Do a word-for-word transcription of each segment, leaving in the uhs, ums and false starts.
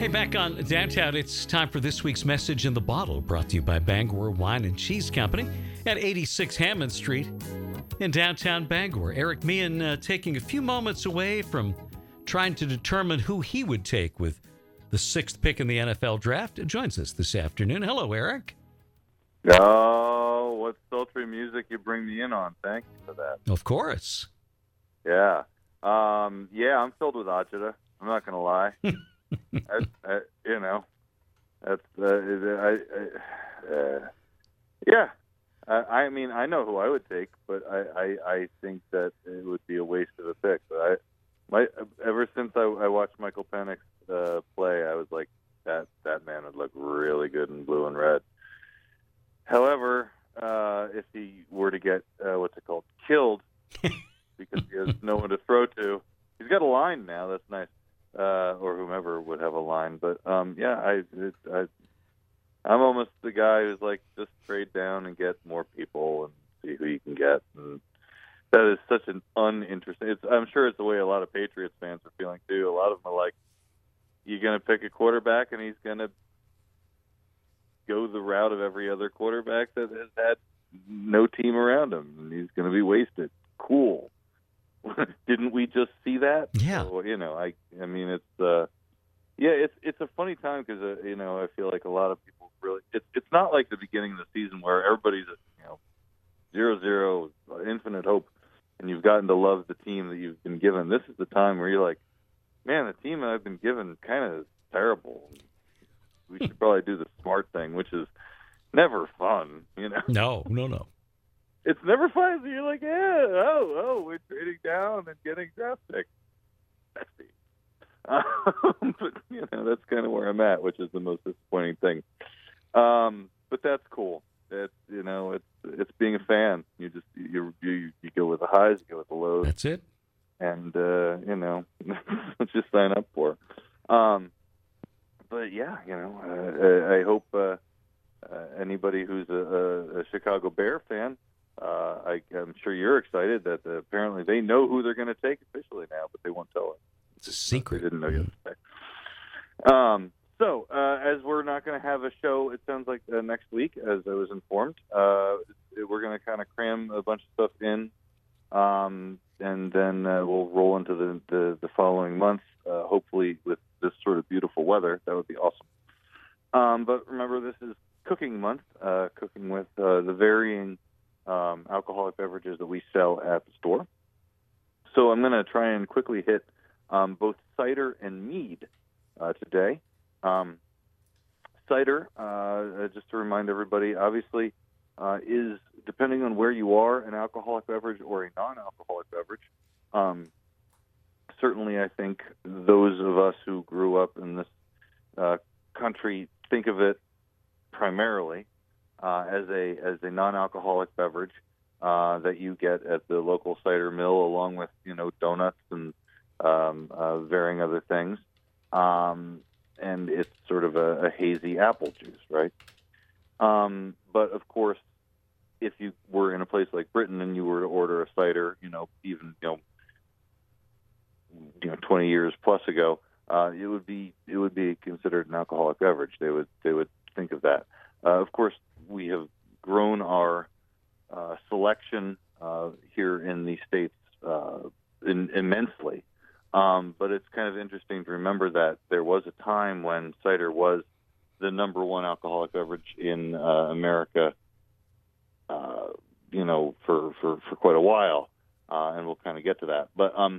Hey, back on Downtown, it's time for this week's Message in the Bottle, brought to you by Bangor Wine and Cheese Company at eighty-six Hammond Street in downtown Bangor. Eric Meehan uh, taking a few moments away from trying to determine who he would take with the sixth pick in the N F L draft, joins us this afternoon. Hello, Eric. Oh, what sultry music you bring me in on. Thank you for that. Of course. Yeah. Um, yeah, I'm filled with agita. I'm not going to lie. I, I, you know, that's, uh, I, I, uh, yeah. I, I mean, I know who I would take, but I, I, I think that it would be a waste of a pick. But I, my, ever since I, I watched Michael Penix uh, play, I was like, that, that man would look really good in blue and red. However, uh, if he were to get, uh, what's it called, killed because he has no one to throw to, he's got a line now. That's nice. Uh, or whomever would have a line. But, um, yeah, I, it, I, I'm almost the guy who's like, just trade down and get more people and see who you can get. And that is such an uninteresting. It's, I'm sure it's the way a lot of Patriots fans are feeling, too. A lot of them are like, you're going to pick a quarterback and he's going to go the route of every other quarterback that has had no team around him, and he's going to be wasted. Cool. Didn't we just see that? Yeah. So, you know, I, I mean, it's, uh, yeah, it's it's a funny time because uh, you know, I feel like a lot of people really. It's it's not like the beginning of the season where everybody's you know zero zero infinite hope, and you've gotten to love the team that you've been given. This is the time where you're like, man, the team that I've been given kind of is terrible. We should probably do the smart thing, which is never fun, you know. No, no, no. It's never fun. So you're like, yeah, oh, oh, we're trading down and getting draft picks. Sexy. Um, but, you know, that's kind of where I'm at, which is the most disappointing thing. Um, but that's cool. It's, you know, it's it's being a fan. You just, you you, you go with the highs, you go with the lows. That's it. And, uh, you know, let's just sign up for it. Um, but, yeah, you know, uh, I, I hope uh, uh, anybody who's a, a, a Chicago Bear fan, uh, I, I'm sure you're excited that uh, apparently they know who they're going to take officially now, but they won't tell us. It's a secret. They didn't know yesterday. Um, so, uh, as we're not going to have a show, it sounds like uh, next week, as I was informed, uh, we're going to kind of cram a bunch of stuff in, um, and then uh, we'll roll into the, the, the following month, uh, hopefully with this sort of beautiful weather. That would be awesome. Um, but remember, this is cooking month, uh, cooking with uh, the varying um, alcoholic beverages that we sell at the store. So I'm going to try and quickly hit um, both cider and mead uh, today. Um, cider, uh, just to remind everybody, obviously uh, is, depending on where you are, an alcoholic beverage or a non-alcoholic beverage. Um, certainly, I think those of us who grew up in this uh, country think of it primarily uh, as a as a non-alcoholic beverage uh, that you get at the local cider mill, along with you know donuts and um, uh, varying other things. Um, and it's sort of a, a hazy apple juice, right? Um, but of course, if you were in a place like Britain and you were to order a cider, you know, even you know, you know, twenty years plus ago, uh, it would be it would be considered an alcoholic beverage. They would they would think of that. Uh, of course, we have grown our uh, selection uh, here in the States uh, in, immensely. Um, but it's kind of interesting to remember that there was a time when cider was the number one alcoholic beverage in uh, America, uh, you know, for, for, for quite a while, uh, and we'll kind of get to that. But um,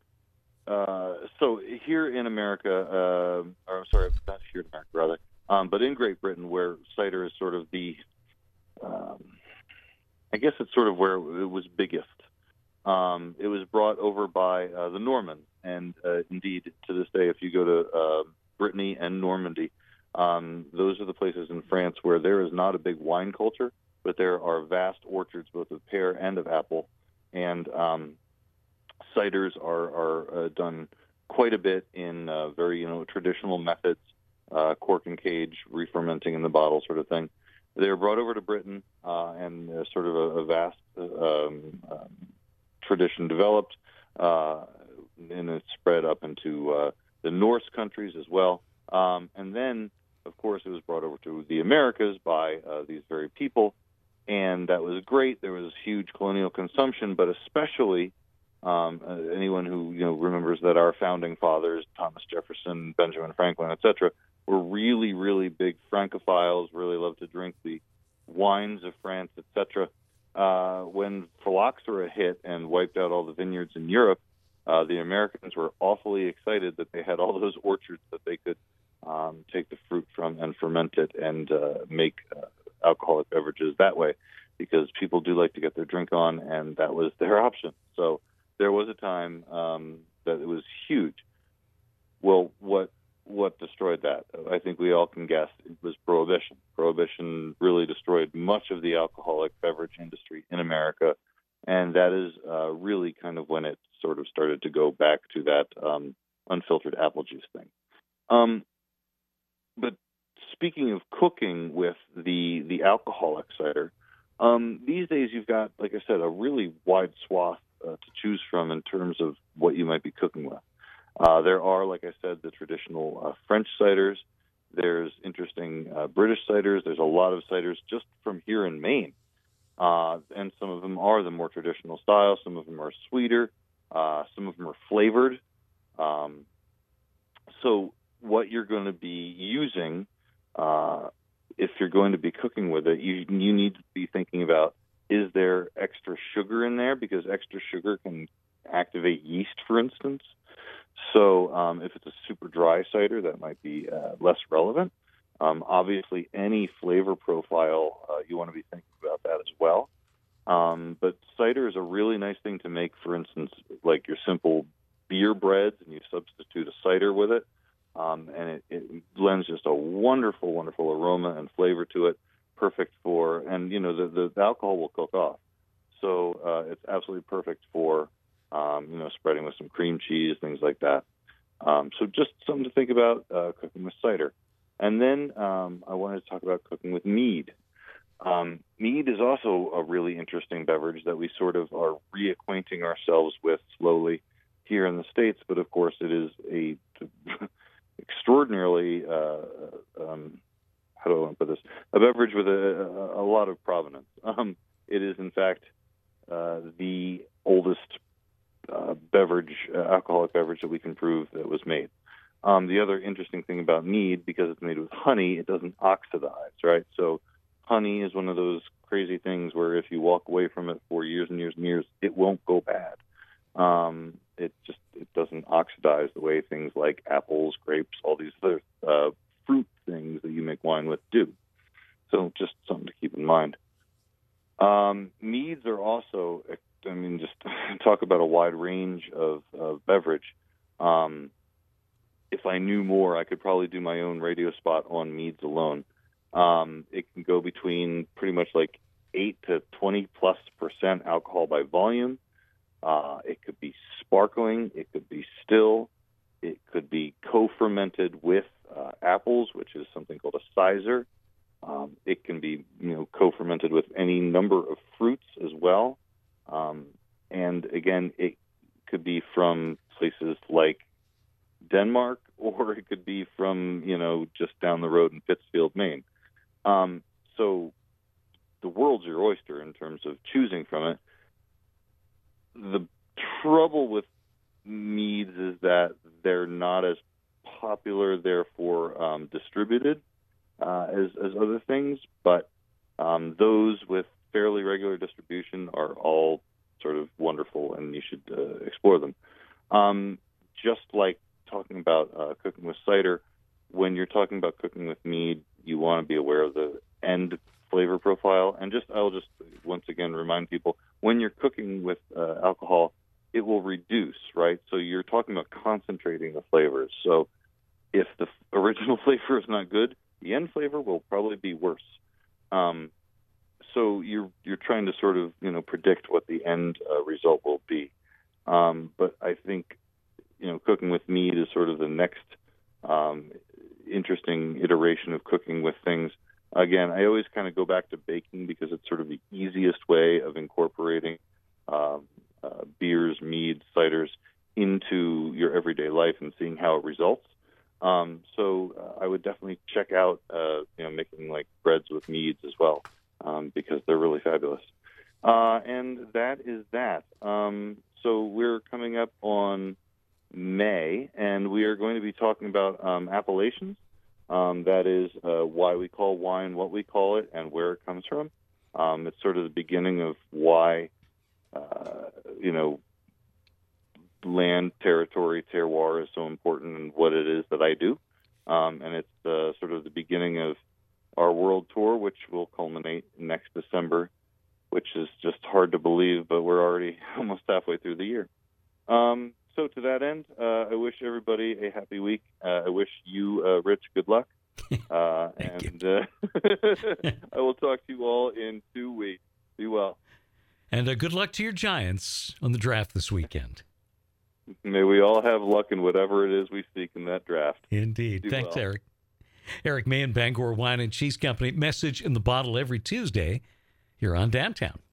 uh, so here in America, uh, or I'm sorry, not here in America, rather, um, but in Great Britain, where cider is sort of the, um, I guess it's sort of where it was biggest. Um, it was brought over by uh, the Normans, and uh, indeed, to this day, if you go to uh, Brittany and Normandy, um, those are the places in France where there is not a big wine culture, but there are vast orchards, both of pear and of apple, and um, ciders are, are uh, done quite a bit in uh, very, you know, traditional methods, uh, cork and cage, re-fermenting in the bottle sort of thing. They were brought over to Britain, uh, and uh, sort of a, a vast um, um, tradition developed, uh, and it spread up into uh, the Norse countries as well. Um, and then, of course, it was brought over to the Americas by uh, these very people, and that was great. There was huge colonial consumption, but especially um, uh, anyone who you know remembers that our founding fathers, Thomas Jefferson, Benjamin Franklin, et cetera, were really, really big Francophiles, really loved to drink the wines of France, et cetera. Uh, when phylloxera hit and wiped out all the vineyards in Europe, uh, the Americans were awfully excited that they had all those orchards that they could um, take the fruit from and ferment it and uh, make uh, alcoholic beverages that way, because people do like to get their drink on, and that was their option. So there was a time um, that it was huge. Well, what what destroyed that? I think we all can guess it was Prohibition. Prohibition really destroyed much of the alcoholic beverage industry in America, and that is uh, really kind of when it sort of started to go back to that um, unfiltered apple juice thing. Um, but speaking of cooking with the the alcoholic cider, um, these days you've got, like I said, a really wide swath uh, to choose from in terms of what you might be cooking with. Uh, there are, like I said, the traditional uh, French ciders. There's interesting uh, British ciders. There's a lot of ciders just from here in Maine. Uh, and some of them are the more traditional style. Some of them are sweeter. Uh, some of them are flavored. Um, so what you're going to be using, uh, if you're going to be cooking with it, you, you need to be thinking about, is there extra sugar in there? Because extra sugar can activate yeast, for instance. So um, if it's a super dry cider, that might be uh, less relevant. Um, obviously, any flavor profile, uh, you want to be thinking about that as well. Um, but cider is a really nice thing to make, for instance, like your simple beer breads, and you substitute a cider with it. Um, and it, it lends just a wonderful, wonderful aroma and flavor to it, perfect for, and, you know, the, the, the alcohol will cook off. So uh, it's absolutely perfect for Um, you know, spreading with some cream cheese, things like that. Um, so just something to think about uh, cooking with cider. And then um, I wanted to talk about cooking with mead. Um, mead is also a really interesting beverage that we sort of are reacquainting ourselves with slowly here in the States, but of course it is a extraordinarily, uh, um, how do I want to put this, a beverage with a, a, a lot of provenance. Um, it is, in fact, uh, the oldest Uh, beverage, uh, alcoholic beverage that we can prove that was made. Um, the other interesting thing about mead, because it's made with honey, it doesn't oxidize, right? So honey is one of those crazy things where if you walk away from it for years and years and years, it won't go bad. Um, it just it doesn't oxidize the way things like apples, grapes, all these other uh, fruit things that you make wine with do. So just something to keep in mind. Um, meads are also, I mean, just talk about a wide range of, of beverage. Um, if I knew more, I could probably do my own radio spot on meads alone. Um, it can go between pretty much like eight to twenty plus percent alcohol by volume. Uh, it could be sparkling. It could be still. It could be co-fermented with uh, apples, which is something called a sizer. Um, it can be, you know, co-fermented with any number of fruits as well. Um, and again, it could be from places like Denmark, or it could be from, you know, just down the road in Pittsfield, Maine. Um, so the world's your oyster in terms of choosing from it. The trouble with meads is that they're not as popular, therefore um, distributed uh, as, as other things, but um, those with fairly regular distribution are all sort of wonderful, and you should uh, explore them. Um, just like talking about uh, cooking with cider, when you're talking about cooking with mead, you want to be aware of the end flavor profile. And just I'll just once again remind people, when you're cooking with uh, alcohol, it will reduce, right? So you're talking about concentrating the flavors. So if the original flavor is not good, the end flavor will probably be worse. Um, So you're you're trying to sort of, you know, predict what the end uh, result will be. Um, but I think, you know, cooking with mead is sort of the next um, interesting iteration of cooking with things. Again, I always kind of go back to baking because it's sort of the easiest way of incorporating um, uh, beers, meads, ciders into your everyday life and seeing how it results. Um, so uh, I would definitely check out, uh, you know, making like breads with meads as well, um, because they're really fabulous. Uh, and that is that. Um, so we're coming up on May, and we are going to be talking about um, appellations. Um, that is uh, why we call wine what we call it and where it comes from. Um, it's sort of the beginning of why, uh, you know, land, territory, terroir is so important and what it is that I do. Um, and it's uh, sort of the beginning of our world tour, which will culminate next December, which is just hard to believe, but we're already almost halfway through the year. Um, so to that end, uh, I wish everybody a happy week. Uh, I wish you, uh, Rich, good luck. Uh, and uh, I will talk to you all in two weeks. Be well. And uh, good luck to your Giants on the draft this weekend. May we all have luck in whatever it is we seek in that draft. Indeed. Do Thanks, well. Eric. Eric Meehan, Bangor Wine and Cheese Company. Message in the Bottle every Tuesday here on Downtown.